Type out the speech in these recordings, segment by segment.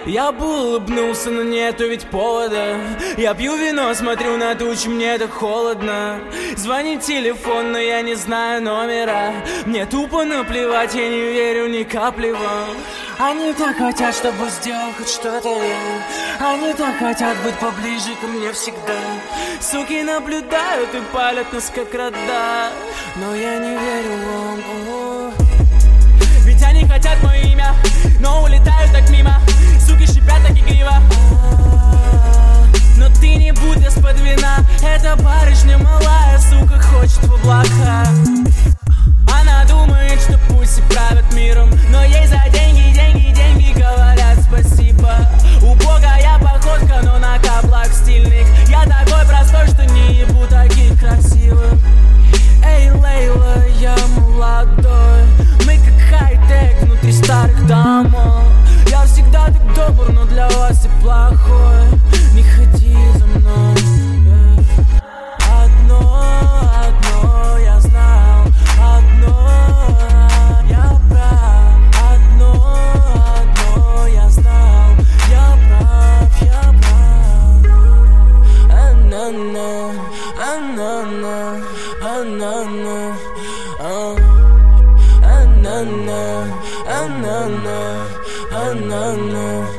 Я бы улыбнулся, но нету ведь повода. Я пью вино, смотрю на тучи, мне так холодно. Звонит телефон, но я не знаю номера. Мне тупо наплевать, я не верю ни капли вам. Они так хотят, чтобы сделал хоть что-то я. Они так хотят быть поближе ко мне всегда. Суки наблюдают и палят нас как рода. Но я не верю вам. Ведь они хотят мое имя, но улетают так мимо. Суки шипят так игриво. Но ты не будь из-под вина. Эта барышня малая, сука, хочет в облака. Она думает, что пусть и правят миром, но ей за деньги, деньги, деньги говорят спасибо. Убогая походка, но на каблах стильных. Я такой простой, что не ебу таких красивых. Эй, Лейла, я молодой. Мы как хай-тек внутри старых домов. Я всегда так добр, но для вас и плохой. Не ходи за мной. Одно я знал. Одно я прав. Одно я знал. Я прав. Анана, анана, анана, анана, анана, анана.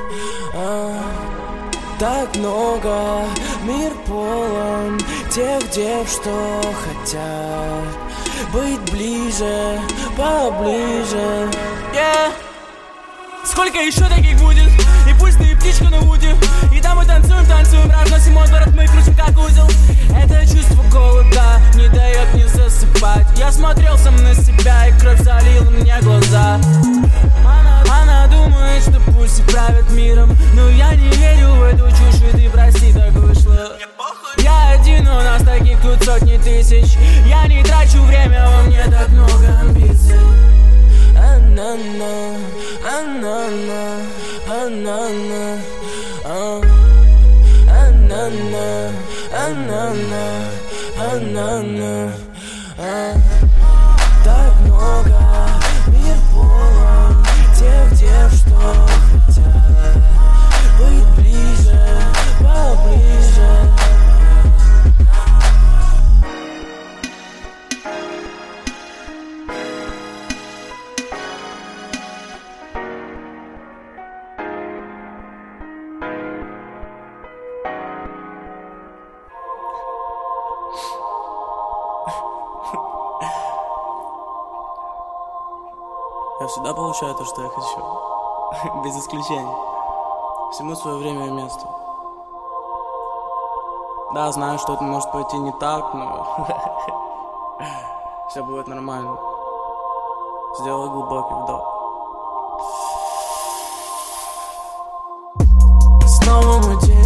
Так много, мир полон тех дев, что хотят быть ближе, поближе. Сколько еще таких будет? И пусть ты птичка на вуде. И там мы танцуем, разносим отворот, мы крутим как узел. Это чувство голода не дает мне засыпать. Я смотрел сам на себя, и кровь залила мне глаза. Она думает, что пусть и правят миром, но я не верю в эту чушь, и ты прости, так вышло. Я один, у нас таких тут сотни тысяч. Я не трачу время, во мне так много амбиций. Анана, анана, анана, анана, анана, анана. Так много, мир полон тех дев, что хотят быть ближе, поближе. Я всегда получаю то, что я хочу. Без исключения. Всему свое время и место. Да, знаю, что-то может пойти не так, но все будет нормально. Сделай глубокий вдох. Снова мы